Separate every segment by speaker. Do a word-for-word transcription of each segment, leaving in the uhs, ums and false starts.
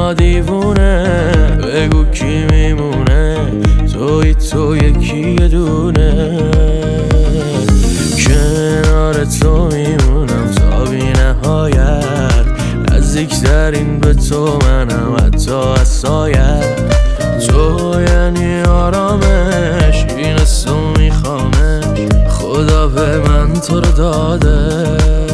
Speaker 1: ما دیوونه، بگو کی میمونه، توی تو یکی یه دونه. کنار تو میمونم تا بی نهایت، نزدیکترین به تو منم حتی از سایت. تو یعنی آرامش، این تو میخوامش، خدا به من تو رو داده.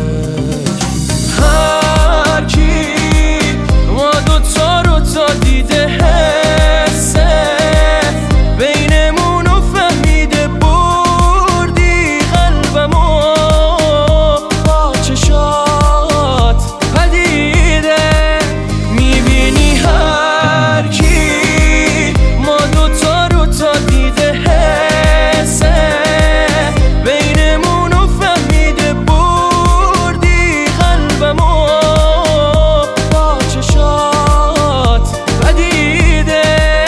Speaker 1: هر کی ما دوتا رو تا دیده حسه، بینمون رو فهمیده بردی قلبمو با چشات پدیده. میبینی هر کی ما دوتا رو تا دیده حسه، بینمون رو فهمیده بردی قلبمو با چشات پدیده.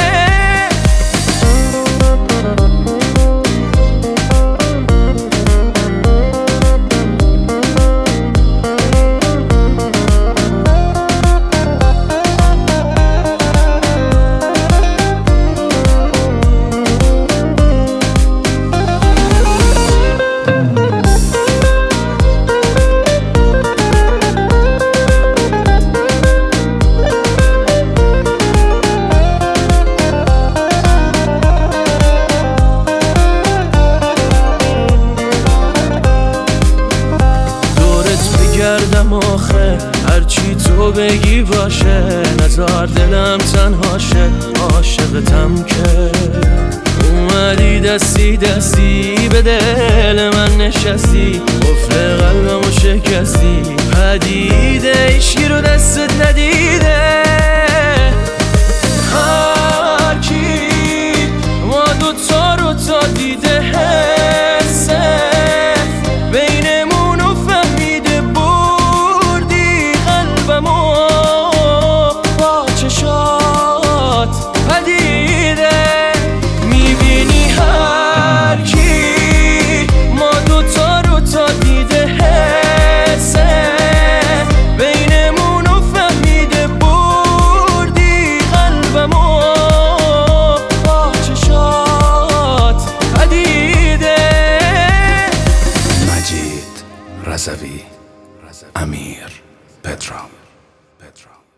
Speaker 1: گردم آخه هرچی تو بگی باشه، نزار دلم تنهاشه، عاشقتم که اومدی دستی دستی به دل من نشستی، قفل قلبمو شکستی. پدیده ایشکی رو دستت ندیده. هر کی ما دوتا رو تا دیده حسه، بینمون رو فهمیده بردی قلبمو با چشات پدیده. میبینی هر کی ما دوتا رو تا دیده حسه، بینمون رو فهمیده بردی قلبمو با چشات پدیده.
Speaker 2: مجید رضوی، امیر پدرام.